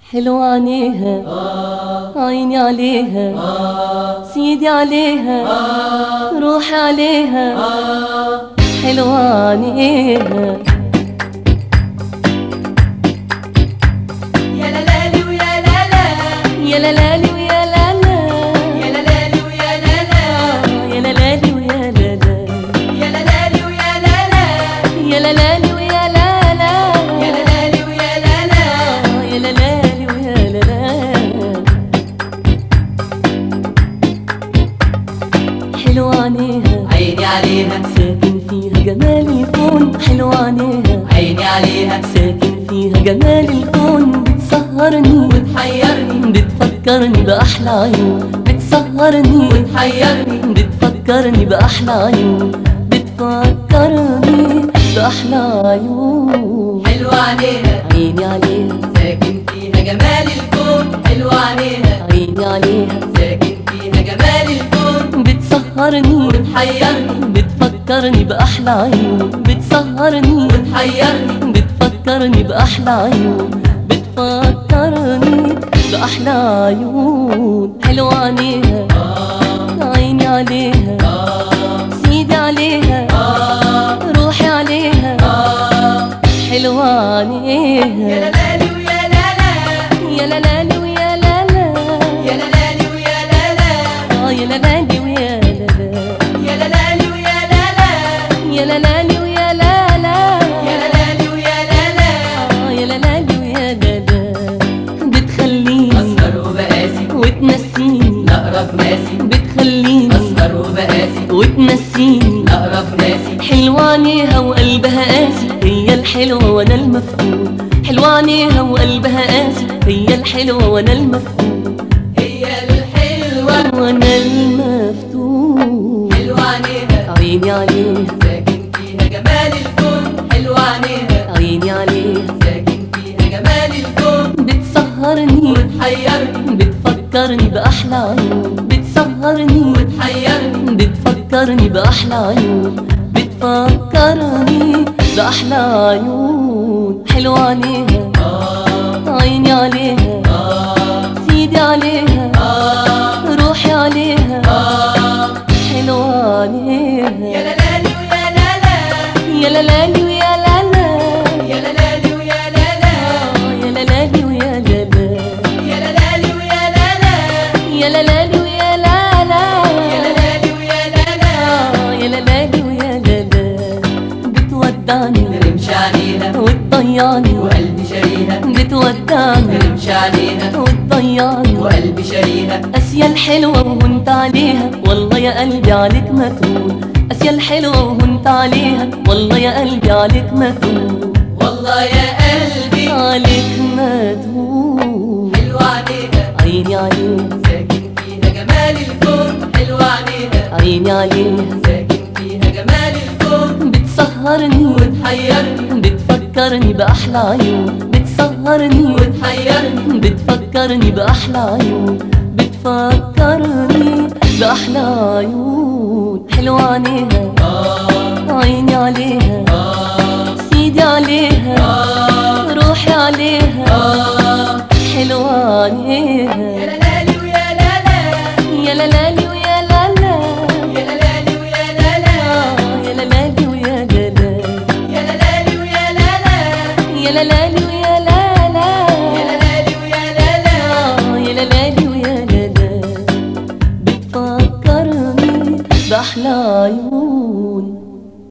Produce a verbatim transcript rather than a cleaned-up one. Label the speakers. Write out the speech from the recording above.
Speaker 1: حلو عينيها عيني عليها سيدي عليها روحي عليها حلو عينيها
Speaker 2: يا لالي ويا لالا
Speaker 1: يا لالي ويا لالا
Speaker 2: يا لالي ويا لالا
Speaker 1: يا لالي ويا لالا
Speaker 2: يا لالي ويا لالا
Speaker 1: يا لالي ويا لالا
Speaker 2: يا لالي ويا لالا
Speaker 1: يا لالي ويا لالا حلو عينيها
Speaker 2: عيني عليها
Speaker 1: ساكن فيها جمال الكون حلو عينيها
Speaker 2: عيني عليها
Speaker 1: ساكن فيها جمال الكون بتسهرني
Speaker 2: وتحيرني
Speaker 1: بتفكرني بأحلى عيون بتسهرني
Speaker 2: وتحيرني
Speaker 1: بتفكرني بأحلى عيون بتفكرني بأحلى عيون
Speaker 2: حلو عليها
Speaker 1: عيني عليها
Speaker 2: ساكن فيها جمال الكون حلو عليها
Speaker 1: عيني عليها
Speaker 2: ساكن فيها جمال الكون
Speaker 1: بتسهرني
Speaker 2: وتحيرني
Speaker 1: بتفكرني بأحلى عيون بتسهرني
Speaker 2: وتحيرني
Speaker 1: بتفكرني بأحلى عيون بتفكرني بأحلى عيون حلو عينيها عيني عليها سيدي عليها روحي عليها حلو عينيها
Speaker 2: يا لالي ويا لالا
Speaker 1: يا لالي ويا لالا
Speaker 2: يا لالي ويا لالا
Speaker 1: آه يا لالي ويا لالا
Speaker 2: يا لالي ويا لالا
Speaker 1: يا لالي ويا لالا
Speaker 2: يا لالي ويا لالا
Speaker 1: آه يا لالي ويا لالا بتخليني
Speaker 2: أسهر وبقاسي
Speaker 1: وتنسيني
Speaker 2: أقرب ناسي
Speaker 1: بتخليني
Speaker 2: أسهر وبقاسي
Speaker 1: وتنسيني
Speaker 2: أقرب ناسي
Speaker 1: حلوة عينيها وقلبها قاسي هي الحلوة وانا المفتون حلوة عينيها وقلبها قاسي هي الحلوة وانا المفتون
Speaker 2: هي الحلوة
Speaker 1: وانا المفتون
Speaker 2: حلوة عينيها
Speaker 1: عيني عليها
Speaker 2: ساكن فيها جمال الكون حلوة عينيها
Speaker 1: عيني عليها
Speaker 2: ساكن فيها جمال الكون
Speaker 1: بتسهرني
Speaker 2: وتحيرني
Speaker 1: بتفكرني بأحلى عيون بتسهرني
Speaker 2: وتحيرني
Speaker 1: بتفكرني بأحلى عيون بتفكرني بأحلى عيون حلو عليها عيني عليها سيدي عليها روحي عليها حلو عليها
Speaker 2: يا لالي ويا لالا
Speaker 1: يا لالي ويا لالا
Speaker 2: يا لالي ويا لالا
Speaker 1: يا لالي ويا لالا
Speaker 2: يا لالي ويا لالا
Speaker 1: يا لالي ويا لالا
Speaker 2: يا لالي ويا لالا
Speaker 1: يا لالي ويا لالا بتودعني
Speaker 2: نرمش عليها
Speaker 1: وتضيعني
Speaker 2: وقلبي شاريها
Speaker 1: بتودعني
Speaker 2: نرمش عليها
Speaker 1: وتضيعني
Speaker 2: وقلبي شاريها
Speaker 1: قاسية الحلوة وهنت عليها والله يا قلبي عليك متون قاسية الحلوة وهنت عليها والله يا قلبي عليك متون
Speaker 2: والله يا قلبي
Speaker 1: عليك متون
Speaker 2: حلوة عينيها
Speaker 1: عيني عليها
Speaker 2: ساكن فيها جمال الكون حلوة عينيها
Speaker 1: عيني عليها
Speaker 2: ساكن فيها جمال الكون
Speaker 1: بتسهرني
Speaker 2: وتحيرني
Speaker 1: بتفكرني بأحلى عيون بتسهرني
Speaker 2: وتحيرني
Speaker 1: بتفكرني بأحلى عيون بتفكرني بأحلى عيون حلو عينيها عيني عليها سيدي عليها روحي عليها حلو عينيها
Speaker 2: يا لالي ويا لالا
Speaker 1: يا لالي ويا لالا
Speaker 2: يا لالي ويا لالا
Speaker 1: يا لالي ويا لالا
Speaker 2: يا لالي ويا لالا
Speaker 1: يا لالي ويا لالا
Speaker 2: يا لالي ويا لالا
Speaker 1: يا لالي ويا لالا بتفكرني بأحلى عيون